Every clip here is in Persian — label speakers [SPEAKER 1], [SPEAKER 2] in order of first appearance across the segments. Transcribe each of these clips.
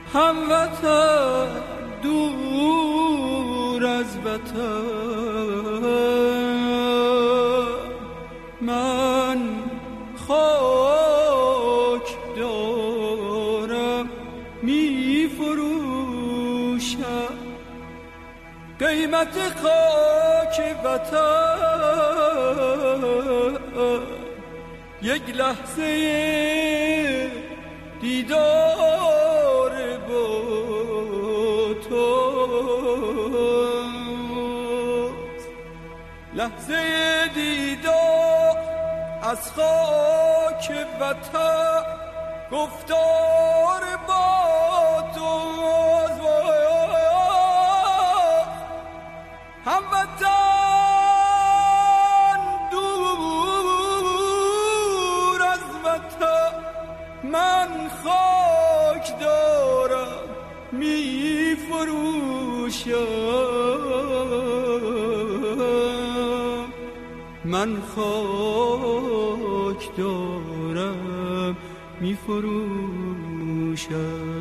[SPEAKER 1] هموطن دور از وطن، من خاک دارم می فروشم. قیمت خاک وطن یک لحظه دیدار با توست، لحظه دیدار از خاک وطن، گفتار با توست. هموطن دور از وطن، من خاک دارم می فروشم، من خاک دارم می فروشم.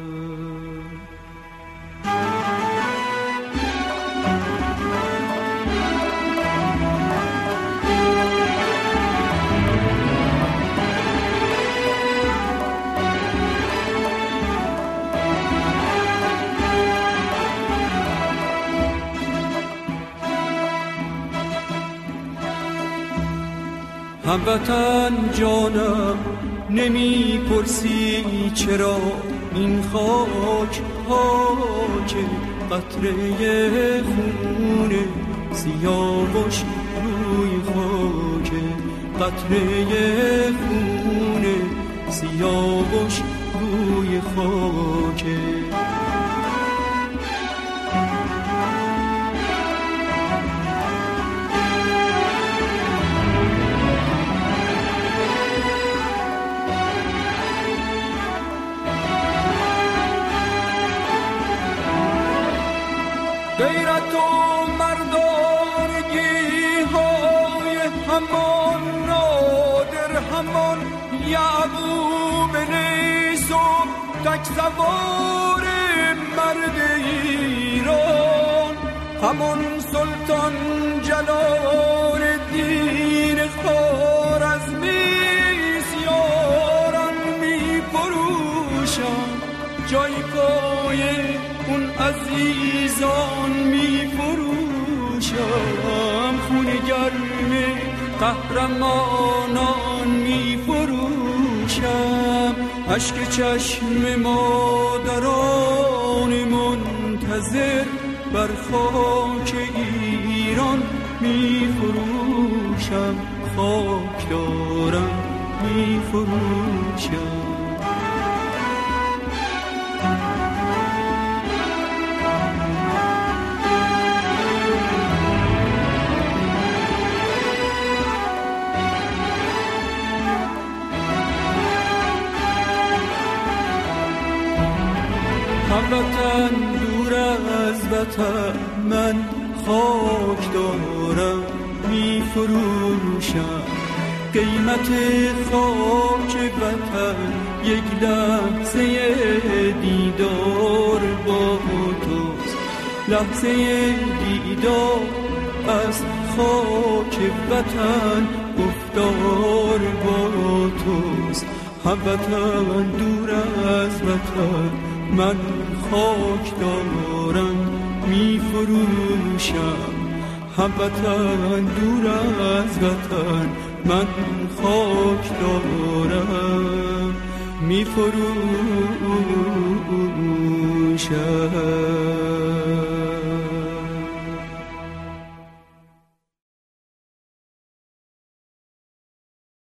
[SPEAKER 1] هموطن جانم نمی پرسی چرا این خاک پاک، قطره خون سیاوش روی خاک، قطره خون سیاوش روی خاک. غیرت و مردانگی های همان نادر، همان یعقوب لیث و تک سوار مرد ایران، همان سلطان جلال الدین خوارزمی سیاران می فروشم. جای پای اون عزیزان می فروشم، خون گرم قهرمانان می فروشم. اشک چشم مادران منتظر بر خاک ایران می فروشم، خاک دارم می فروشم. هموطن دور از وطن، من خاک دارم می فروشم. قیمت خاک وطن یک لحظه دیدار با توست، لحظه دیدار از خاک وطن، گفتار با توست. هموطن دور از وطن، من خاک دارم می فروشم. هموطن دور از وطن، من خاک دارم می فروشم.